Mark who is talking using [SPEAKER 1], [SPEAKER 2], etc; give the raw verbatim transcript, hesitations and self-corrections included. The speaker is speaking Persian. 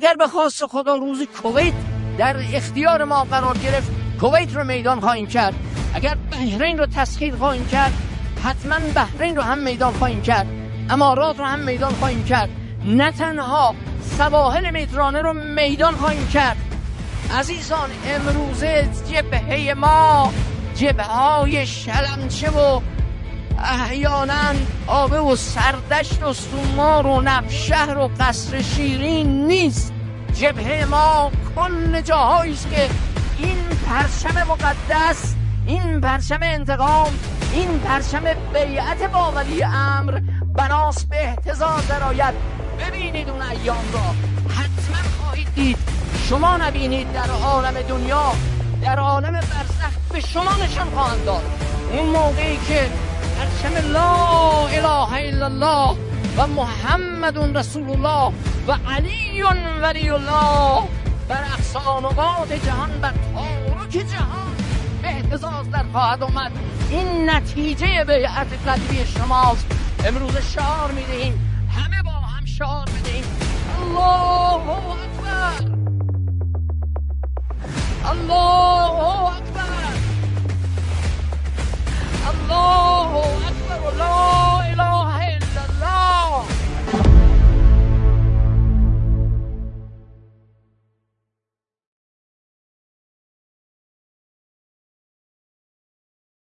[SPEAKER 1] اگر به خواست خدا روز کویت در اختیار ما قرار گرفت، کویت رو میدان خواهیم کرد. اگر بحرین رو تسخیر خواهیم کرد، حتما بحرین رو هم میدان خواهیم کرد. امارات رو هم میدان خواهیم کرد. نه تنها سواحل مدیترانه رو میدان خواهیم کرد. عزیزان، امروزه جبهه ما جبهه‌های شلمچه و احیانا آبه و سردشت و سومار و نفشهر و قصر شیرین نیست. جبهه ما کل جاهایی است که این پرچم مقدس، این پرچم انتقام، این پرچم بیعت با ولی امر بناس به اهتزاز درآید. ببینید اون ایام را، حتما خواهید دید. شما نبینید در عالم دنیا، در عالم برزخ به شما نشان خواهند داد. اون موقعی که پرچم لا اله الا الله و محمد رسول الله و علی ولی الله بر اقصانقات جهان، بر تارک جهان به اهتزاز در خواهد آمد. این نتیجه بیعت قلبی شماست. امروز شعار میدهیم